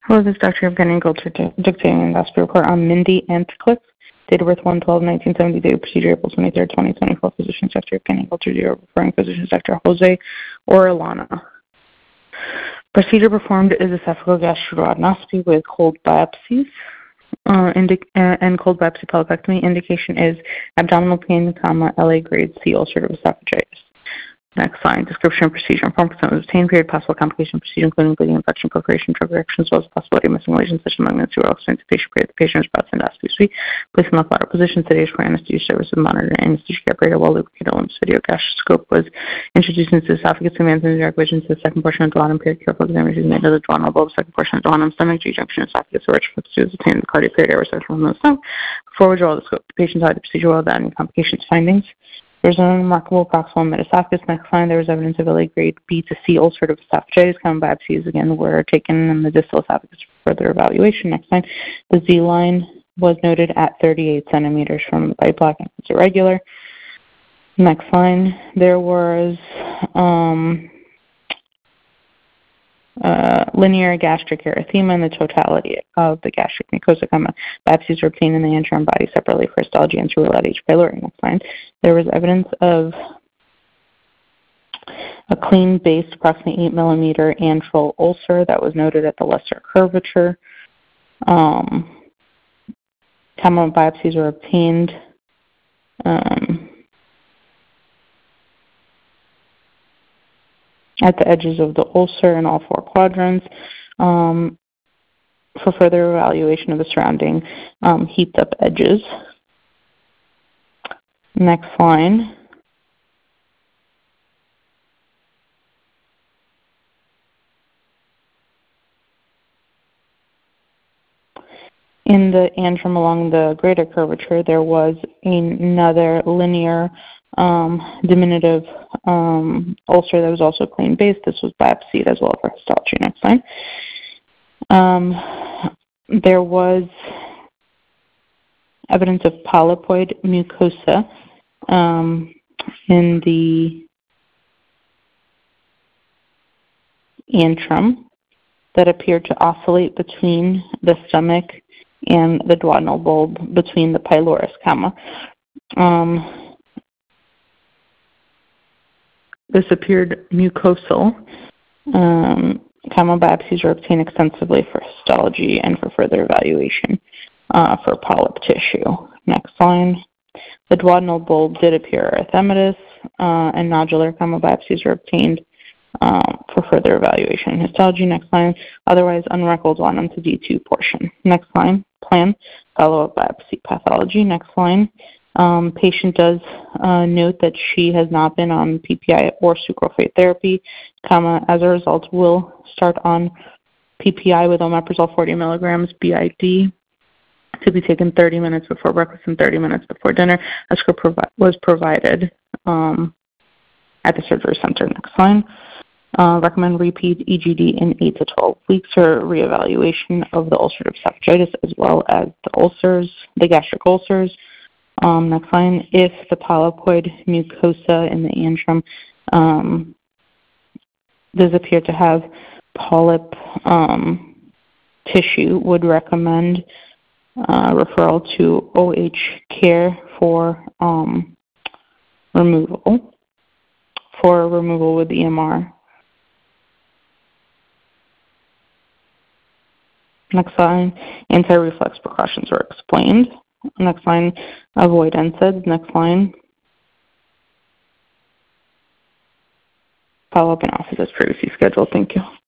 Hello, this is Dr. Evgeny Gulcher dictating an endoscopy report on Mindy Antcliffe, date of birth 1/12/1970, date of procedure April 23rd, 2024. Physician Dr. Evgeny Gulcher, referring physician Dr. Jose Orellana. Procedure performed is esophageal with cold biopsies and cold biopsy polypectomy. Indication is abdominal pain, LA grade C ulcerative esophagitis. Next line, description of procedure. Informed consent was obtained. Period. Possible complication of procedure, including bleeding, infection, perforation, drug reaction, as well as the possibility of missing lesions such as malignancy or extent to patient. Period. The patient is brought to endoscopy suite. Placed in the lateral position. Sedation for anesthesia services. Monitored anesthesia operator while lubricated limbs. Video gastroscope was introduced into the esophagus and advanced in the direct vision to the second portion of the duodenum. Period. Careful examination made of the duodenal bulb. Second portion of the duodenum. Stomach, G-junction, esophagus, or which was obtained in the cardiac period. Air section from the stomach. Before withdrawal of the scope. The patient had the procedure well done. Complications findings. There's an unremarkable proximal metaesophagus. Next line, there was evidence of LA grade B to C ulcerative esophagitis. Common biopsies again were taken in the distal esophagus for further evaluation. Next line, the Z line was noted at 38 centimeters from the bite block and it's irregular. Next line, there was linear gastric erythema in the totality of the gastric mucosa. Biopsies were obtained in the antrum body separately for histology and through H. pylori. Next line, there was evidence of a clean-based approximately 8 millimeter antral ulcer that was noted at the lesser curvature. Common biopsies were obtained. At the edges of the ulcer in all four quadrants for further evaluation of the surrounding heaped up edges. Next line. In the antrum along the greater curvature, there was another linear diminutive ulcer that was also clean based. This was biopsied as well for histology. Next line. There was evidence of polypoid mucosa in the antrum that appeared to oscillate between the stomach and the duodenal bulb between the pylorus, This appeared mucosal. Biopsies were obtained extensively for histology and for further evaluation for polyp tissue. Next line. The duodenal bulb did appear erythematous and nodular. Biopsies were obtained for further evaluation and histology. Next line. Otherwise, unreckled duodenum to D2 portion. Next line. Plan. Follow-up biopsy pathology. Next line. Patient does note that she has not been on PPI or sucralfate therapy, as a result will start on PPI with omeprazole 40 milligrams BID to be taken 30 minutes before breakfast and 30 minutes before dinner. A script was provided at the surgery center. Next line. Recommend repeat EGD in 8 to 12 weeks for reevaluation of the ulcerative esophagitis as well as the gastric ulcers. Next line, if the polypoid mucosa in the antrum does appear to have polyp tissue, would recommend referral to OH care for removal with EMR. Next line, anti-reflex precautions were explained. Next line, avoid NSAIDs. Next line, follow up in office as previously scheduled. Thank you.